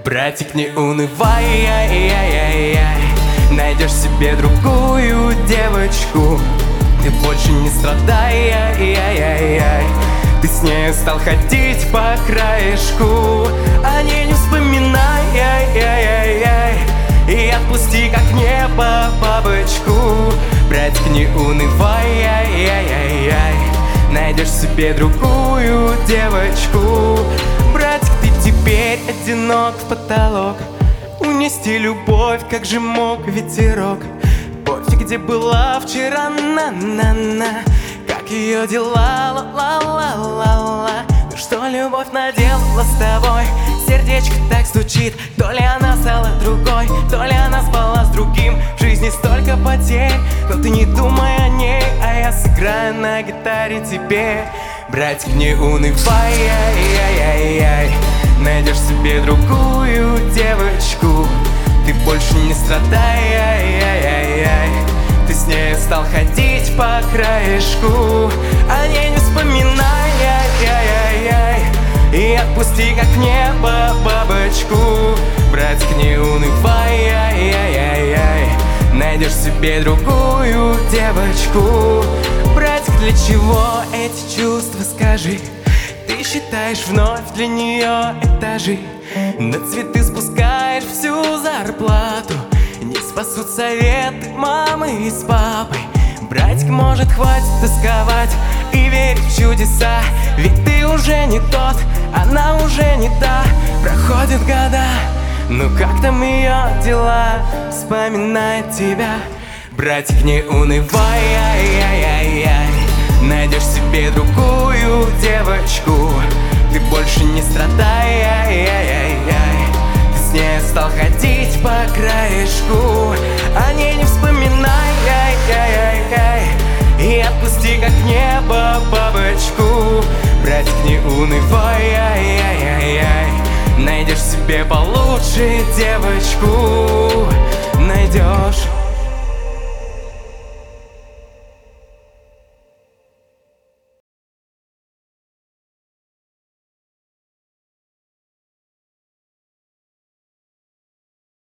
Братик, не унывай, найдешь себе другую девочку. Ты больше не страдай, ты с ней стал ходить по краешку. О ней не вспоминай, и отпусти, как небо, бабочку. Братик, не унывай, найдешь себе другую девочку. Братик, ты теперь одинок в потолок. Унести любовь, как же мог ветерок. Пофиг, где была вчера, на-на-на. Как ее дела, ла-ла-ла-ла-ла. Ну что любовь наделала с тобой? Сердечко так стучит. То ли она стала другой, то ли она спала с другим. В жизни столько потерь, но ты не думай о ней, а я сыграю на гитаре тебе. Братик, не унывай, найдешь себе другую девочку. Ты больше не страдай, ты с ней стал ходить по краешку. О ней не вспоминай, и отпусти, как небо, бабочку. Братик, не унывай, найдешь себе другую девочку. Братик, для чего эти чувства, скажи? Ты считаешь вновь для нее этажи, на цветы спускаешь всю зарплату. Не спасут советы мамы с папой. Братик, может, хватит тосковать и верить в чудеса. Ведь ты уже не тот, она уже не та. Проходят года, ну как там ее дела? Вспоминает тебя. Братик, не унывай, найдешь себе другую девочку. Ты больше не страдай, ты с ней стал ходить по краешку. О ней не вспоминай, и отпусти, как небо, бабочку. Братик, не унывай, найдешь себе получше девочку. Найдешь.